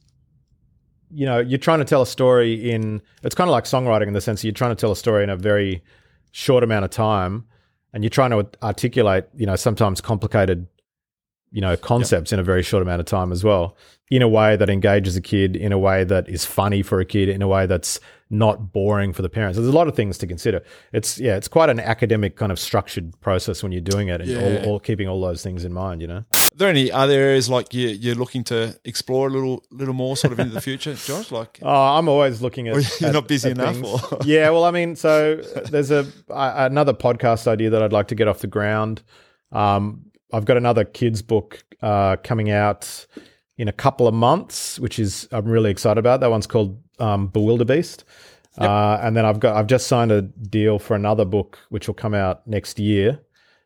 you know you're trying to tell a story in. It's kind of like songwriting in the sense that you're trying to tell a story in a very short amount of time, and you're trying to articulate you know sometimes complicated you know concepts yep. in a very short amount of time as well, in a way that engages a kid, in a way that is funny for a kid, in a way that's not boring for the parents. There's a lot of things to consider. It's yeah, it's quite an academic kind of structured process when you're doing it, and
Yeah.
all, all keeping all those things in mind. You know.
Are there any other areas like you, you're looking to explore a little little more sort of into the future, Josh? Like,
Oh, I'm always looking at.
Or you're
at-
not busy
at
enough,
things.
or-
Yeah, well, I mean, so there's a, a another podcast idea that I'd like to get off the ground. Um, I've got another kids book uh, coming out in a couple of months, which is I'm really excited about. That one's called um, Bewilderbeast,
Yep.
uh, and then I've got I've just signed a deal for another book which will come out next year.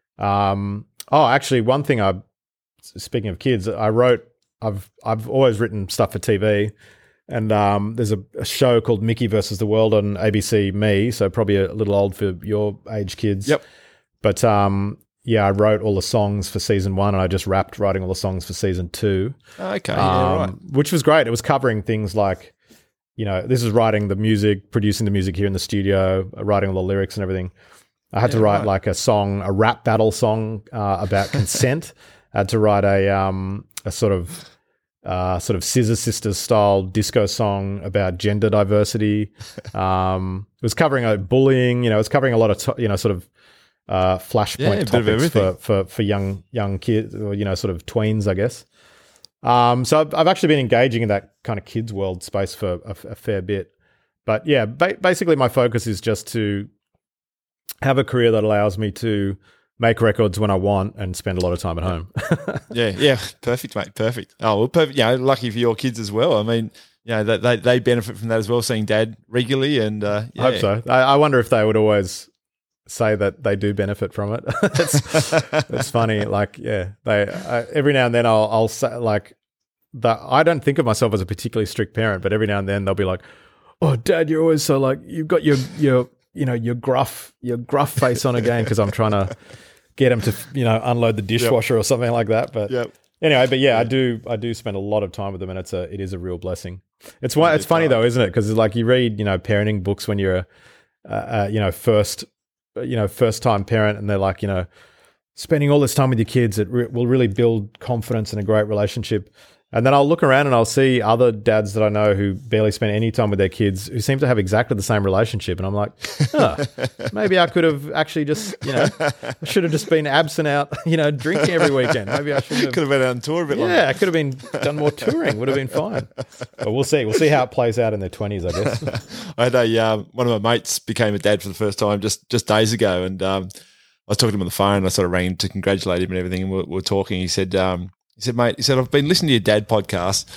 Um, oh, actually, one thing I speaking of kids, I wrote. I've I've always written stuff for T V, and um, there's a, a show called Mickey versus the World on A B C Me, so probably a little old for your age kids.
Yep.
But um, yeah, I wrote all the songs for season one, and I just wrapped writing all the songs for season two.
okay, yeah,
um,
right.
Which was great. It was covering things like, you know, this is writing the music, producing the music here in the studio, uh, writing all the lyrics and everything. I had
Yeah,
to write
right.
like a song, a rap battle song uh, about consent. I had to write a um, a sort of uh, sort of Scissor Sisters style disco song about gender diversity. Um, it was covering uh, bullying. You know, it was covering a lot of t- you know sort of uh, flashpoint
Yeah, a bit of
topics
everything.
for, for for young young kids, or you know, sort of tweens, I guess. Um, so I've, I've actually been engaging in that kind of kids world space for a, a fair bit. But yeah, ba- basically my focus is just to have a career that allows me to make records when I want and spend a lot of time at home.
Yeah, yeah, perfect, mate, perfect. Oh, well, perfect. Yeah, lucky for your kids as well. I mean, yeah, they they, they benefit from that as well, seeing Dad regularly, and uh, yeah.
I hope so. I, I wonder if they would always say that they do benefit from it. it's, it's funny. Like, yeah, they I, every now and then I'll I'll say like that. I don't think of myself as a particularly strict parent, but every now and then they'll be like, "Oh, Dad, you're always so like you've got your your you know your gruff your gruff face on again," because I'm trying to get him to you know unload the dishwasher or something like that. But
Yep.
anyway, but yeah, I do I do spend a lot of time with them, and it's a it is a real blessing. It's one.
Yeah,
It's funny
right.
though, isn't it? Because like you read you know parenting books when you're a uh, uh, you know first you know first time parent, and they're like you know spending all this time with your kids, it re- will really build confidence and a great relationship. And then I'll look around and I'll see other dads that I know who barely spend any time with their kids who seem to have exactly the same relationship. And I'm like, oh, maybe I could have actually just, you know, I should have just been absent out, you know, drinking every weekend. Maybe I should have.
Could have been out on tour a bit longer.
Yeah, I could have been done more touring. Would have been fine. But we'll see. We'll see how it plays out in their twenties, I guess.
I had a um, one of my mates became a dad for the first time just just days ago, and um, I was talking to him on the phone. And I sort of rang him to congratulate him and everything, and we we're, we we're talking. He said, um, he said, mate, he said, I've been listening to your dad podcast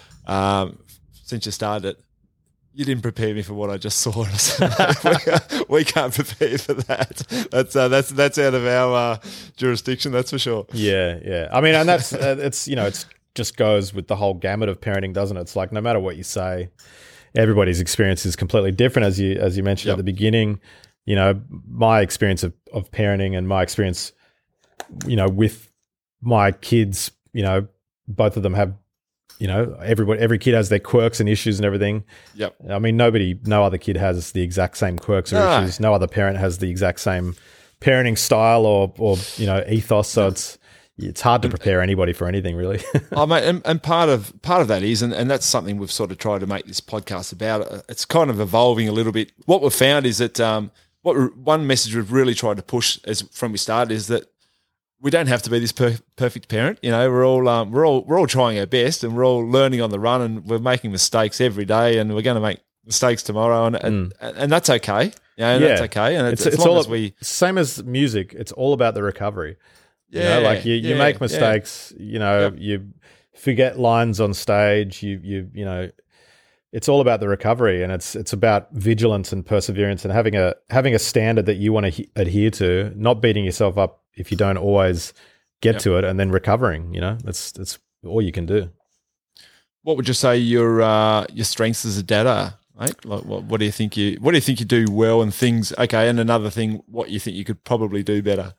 um, since you started it. You didn't prepare me for what I just saw. And I said, we, we can't prepare you for that. That's uh, that's that's out of our uh, jurisdiction. That's for sure.
Yeah, yeah. I mean, and that's uh, it's you know it's just goes with the whole gamut of parenting, doesn't it? It's like no matter what you say, everybody's experience is completely different. As you as you mentioned
Yep.
at the beginning, you know, my experience of, of parenting and my experience, you know, with my kids, you know, both of them have, you know, everybody every kid has their quirks and issues and everything.
Yep.
I mean, nobody, no other kid has the exact same quirks or
No.
issues. No other parent has the exact same parenting style or, or you know, ethos. So it's it's hard to prepare anybody for anything, really.
Oh, mate, and, and part of part of that is, and, and that's something we've sort of tried to make this podcast about. It's kind of evolving a little bit. What we've found is that um, what we one message we've really tried to push as from we started is that we don't have to be this per- perfect parent. You know, we're all um, we're all we're all trying our best, and we're all learning on the run, and we're making mistakes every day, and we're going to make mistakes tomorrow, and and, and that's okay. You know, and
Yeah.
that's okay, and it's,
it's
as
it's
long
all
as we
same as music. It's all about the recovery.
yeah,
You know, like you, you
yeah,
make
yeah.
mistakes, you know,
Yep.
you forget lines on stage, you you you know, it's all about the recovery, and it's it's about vigilance and perseverance and having a having a standard that you want to he- adhere to, not beating yourself up if you don't always get
Yep.
to it, and then recovering, you know. That's that's all you can do.
what would you say your uh, your strengths as a dad are, mate? Like, what, what do you think you what do you think you do well, and things? Okay, and another thing, what you think you could probably do better?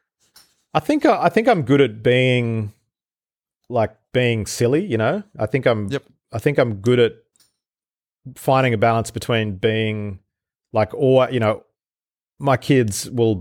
I think I, I think I'm good at being like being silly. You know, I think I'm.
Yep.
I think I'm good at finding a balance between being like, or you know, my kids will,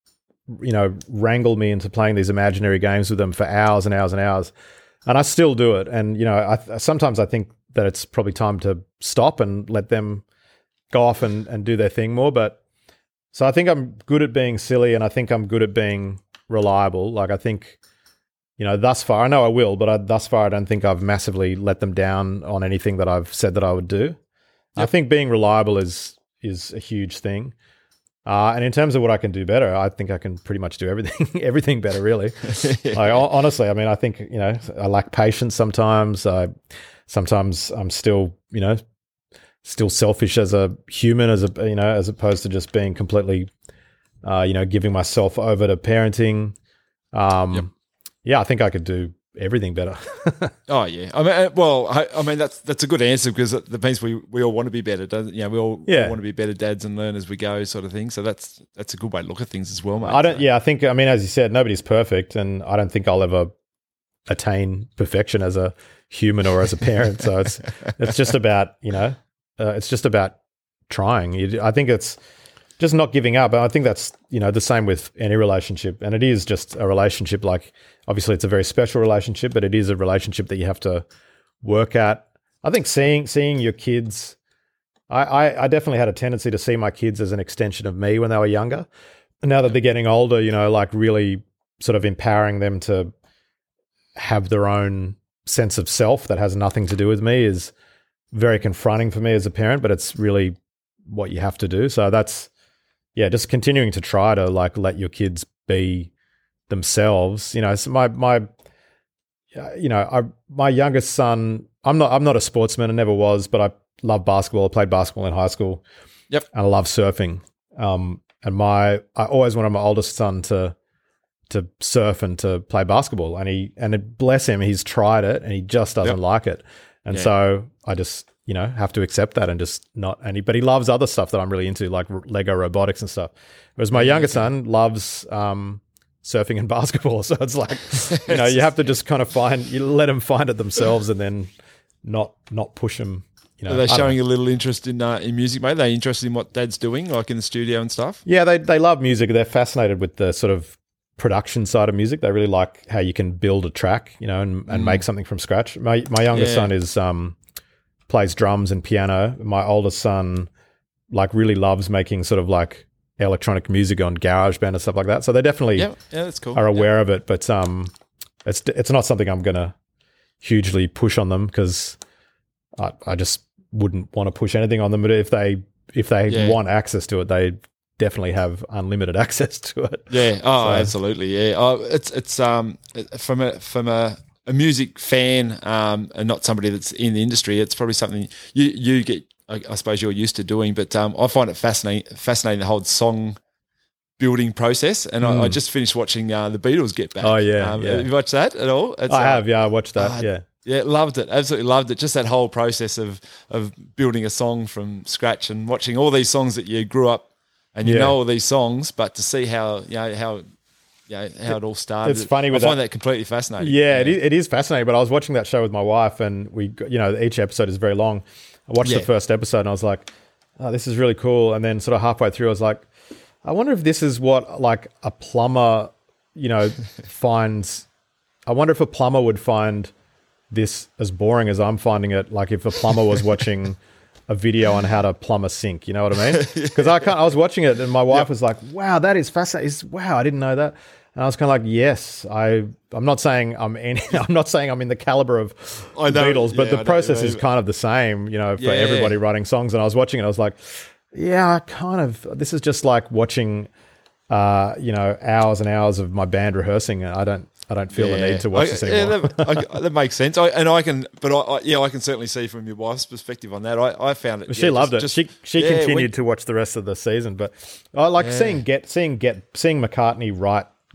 you know, wrangle me into playing these imaginary games with them for hours and hours and hours, and I still do it. And you know, I, sometimes I think that it's probably time to stop and let them go off and, and do their thing more. But so I think I'm good at being silly, and I think I'm good at being reliable. Like I think, you know, thus far, I know I will, but I, thus far I don't think I've massively let them down on anything that I've said that I would do. Yep. I think being reliable is is a huge thing. Uh, and in terms of what I can do better, I think I can pretty much do everything everything better, really. Like, honestly, I mean, I think, you know, I lack patience sometimes. I sometimes I'm still, you know, still selfish as a human, as a, you know, as opposed to just being completely, uh, you know, giving myself over to parenting. Um, yep. Yeah, I think I could do everything better.
Oh yeah, I mean, well, I, I mean that's that's a good answer, because that means we, we all want to be better, doesn't? You know, we all,
yeah.
all want to be better dads and learn as we go, sort of thing. So that's that's a good way to look at things as well, mate.
I don't.
So.
Yeah, I think. I mean, as you said, nobody's perfect, and I don't think I'll ever attain perfection as a human or as a parent. So it's it's just about, you know, uh, it's just about trying. You, I think it's just not giving up. And I think that's, you know, the same with any relationship. And it is just a relationship. Like, obviously it's a very special relationship, but it is a relationship that you have to work at. I think seeing seeing your kids, I, I, I definitely had a tendency to see my kids as an extension of me when they were younger. And now that they're getting older, you know, like really sort of empowering them to have their own sense of self that has nothing to do with me is very confronting for me as a parent, but it's really what you have to do. So that's, yeah, just continuing to try to like let your kids be themselves. You know, so my my, you know, I, my youngest son. I'm not I'm not a sportsman. I never was, but I love basketball. I played basketball in high school.
Yep,
and I love surfing. Um, and my I always wanted my oldest son to to surf and to play basketball, and he and it, bless him, he's tried it and he just doesn't yep. like it. And yeah. so I just, you know, have to accept that and just not any, but he loves other stuff that I'm really into, like Lego robotics and stuff. Whereas my younger son loves um, surfing and basketball. So it's like, you know, you have to just kind of find, you let them find it themselves and then not, not push them. You know,
are they showing a little interest in uh, in music, mate? Are they interested in what Dad's doing, like in the studio and stuff?
Yeah, they they love music. They're fascinated with the sort of production side of music. They really like how you can build a track, you know, and, and mm. make something from scratch. My my youngest yeah. son is um plays drums and piano. My oldest son like really loves making sort of like electronic music on GarageBand and stuff like that. So they definitely
yeah, yeah, that's cool.
are aware
yeah.
of it, but um, it's it's not something I'm gonna hugely push on them because I I just wouldn't want to push anything on them. But if they if they yeah. want access to it, they definitely have unlimited access to it.
Yeah. Oh, so. Absolutely. Yeah. Oh, it's it's um from a from a, a music fan um and not somebody that's in the industry. It's probably something you you get. I, I suppose you're used to doing, but um, I find it fascinating. Fascinating the whole song building process. And mm. I, I just finished watching uh, the Beatles Get Back.
Oh yeah,
um,
yeah.
Have you watched that at all? It's,
I
uh,
have. Yeah, I watched that. Uh, yeah.
Yeah, loved it. Absolutely loved it. Just that whole process of of building a song from scratch and watching all these songs that you grew up and you yeah. know all these songs, but to see how you know how you know, how it all started.
It's funny. With
I find
that.
that completely fascinating.
Yeah,
yeah.
It, is, it is fascinating. But I was watching that show with my wife, and we, you know, each episode is very long. I watched yeah. the first episode, and I was like, "Oh, this is really cool." And then, sort of halfway through, I was like, "I wonder if this is what like a plumber, you know, finds. I wonder if a plumber would find this as boring as I'm finding it. Like if a plumber was watching a video on how to plumb a sink, you know what I mean? Because I can't, I was watching it and my wife yep. was like, wow, that is fascinating. It's, wow, I didn't know that. And I was kind of like, yes, I, I'm not saying I'm any, I'm not saying I'm in the caliber of the Beatles, but yeah, the process is kind of the same, you know, for yeah. everybody writing songs. And I was watching it, I was like, yeah, I kind of, this is just like watching, uh, you know, hours and hours of my band rehearsing. I don't, I don't feel yeah. the need to watch
I,
this anymore.
Yeah, that, I, that makes sense. I, and I can, but I, I, yeah, I can certainly see from your wife's perspective on that. I, I found it.
She
yeah,
loved
just,
it.
Just,
she she
yeah,
continued
we,
to watch the rest of the season. But I like yeah. seeing get seeing get seeing McCartney write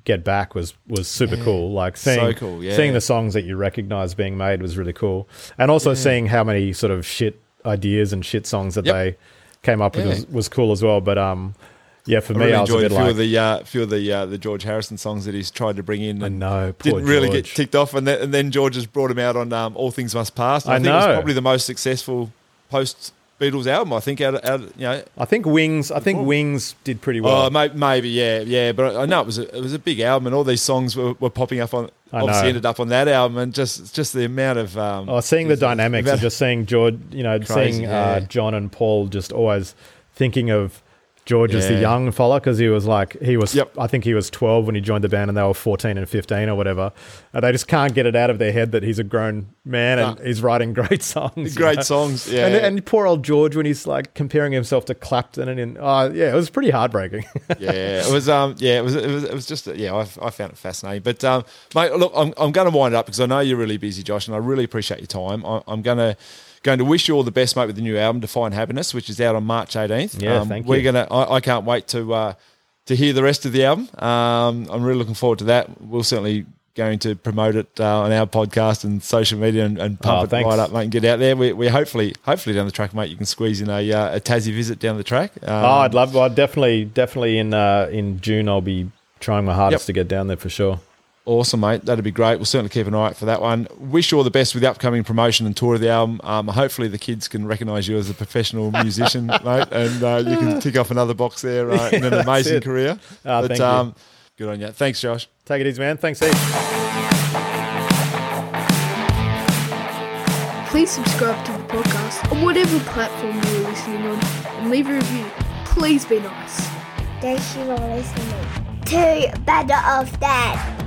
get back was was super
Yeah.
cool. Like seeing
So cool, yeah.
seeing the songs that you recognize being made was really cool, and also seeing how many sort of shit ideas and shit songs that
Yep.
they came up with
Yeah.
was, was cool as well. But um, yeah, for
I
me,
really
I was a
enjoyed a
bit
few
like,
of the uh, few of the uh, the George Harrison songs that he's tried to bring in.
I
And
know, poor
didn't really
George.
get ticked off, and then, and then George has brought him out on um, All Things Must Pass. And I,
I
think it was
know.
probably the most successful post Beatles album. I think out of, out of, you know.
I think Wings. I think Wings did pretty well.
Oh, may, maybe yeah, yeah, but I know it was a, it was a big album, and all these songs were, were popping up on.
I
Obviously,
know.
ended up on that album, and just just the amount of um,
Oh, seeing the dynamics
about-
of just seeing George, you know,
Crazy,
seeing
yeah.
uh, John and Paul just always thinking of George as the
Yeah.
young fella because he was like, he was,
Yep.
I think he was twelve when he joined the band and they were fourteen and fifteen or whatever. And they just can't get it out of their head that he's a grown man and
No.
he's writing great songs. you
great
know?
songs. Yeah,
And, and poor old George when he's like comparing himself to Clapton and in, oh, yeah, it was pretty heartbreaking.
yeah, it was. Um, yeah, it was. It was. It was just. Yeah, I, I found it fascinating. But um, mate, look, I'm I'm going to wind up because I know you're really busy, Josh, and I really appreciate your time. I, I'm going to. Going to wish you all the best, mate, with the new album, Define Happiness, which is out on March eighteenth.
Yeah,
um,
thank
we're
you.
Gonna. I, I can't wait to uh, to hear the rest of the album. Um, I'm really looking forward to that. We'll certainly going to promote it uh, on our podcast and social media and, and pump
Oh,
it
thanks.
right up, mate, and get out there. We, we hopefully hopefully down the track, mate, you can squeeze in a, uh, a Tassie visit down the track. Um,
oh, I'd love, well, definitely, definitely in, uh, in June, I'll be trying my hardest
Yep.
to get down there for sure.
Awesome, mate. That'd be great. We'll certainly keep an eye out for that one. Wish you all the best with the upcoming promotion and tour of the album. Um, hopefully the kids can recognise you as a professional musician, mate, and uh, you can tick off another box there uh, in an
That's
amazing
it.
career.
Oh,
but
thank you.
um, good on you. Thanks, Josh.
Take it easy, man. Thanks, Steve.
Please subscribe to the podcast on whatever platform you're listening on and leave a review. Please be nice.
Thank you for listening to Better Off Dad.